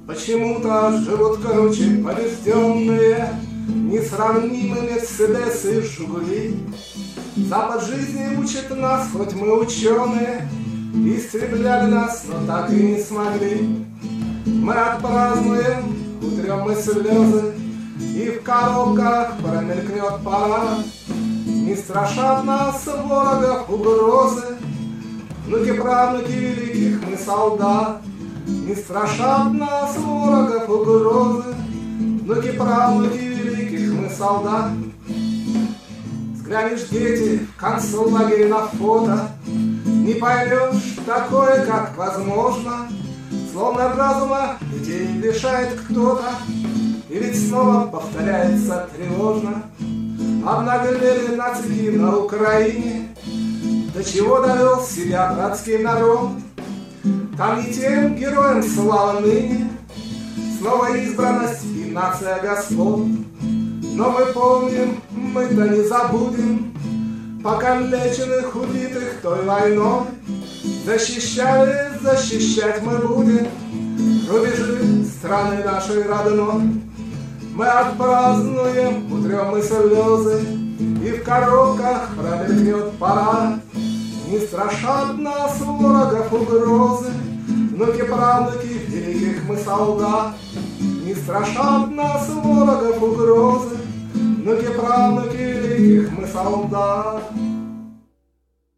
Почему-то живут круче побежденные, несравнимы Мерседесы и Жигули. Запад жизни учит нас, хоть мы ученые, истребляли нас, но так и не смогли. Мы отпразднуем, утрем мы слезы, и в коробках промелькнет пора. Не страшат нас ворогов угрозы, внуки-правнуки великих мы солдат. Не страшат нас ворогов угрозы, внуки-правнуки великих мы солдат. Взглянешь, дети, в концлагере на фото, не поймешь такое, как возможно. Словно от разума детей лишает кто-то, и ведь снова повторяется тревожно. Обнаглели нацики на Украине, до чего довел себя братский народ. Там не тем героям слава ныне, снова избранность и нация господ. Но мы помним, мы-то не забудем покалеченных, убитых той войной. Защищали, защищать мы будем рубежи страны нашей родной. Мы отпразднуем, утрем мы слезы, и в коробках промелькнет пора. Не страшат нас ворогов угрозы, внуки-правнуки великих мы солдат. Не страшат нас ворогов угрозы, внуки-правнуки великих мы солдат.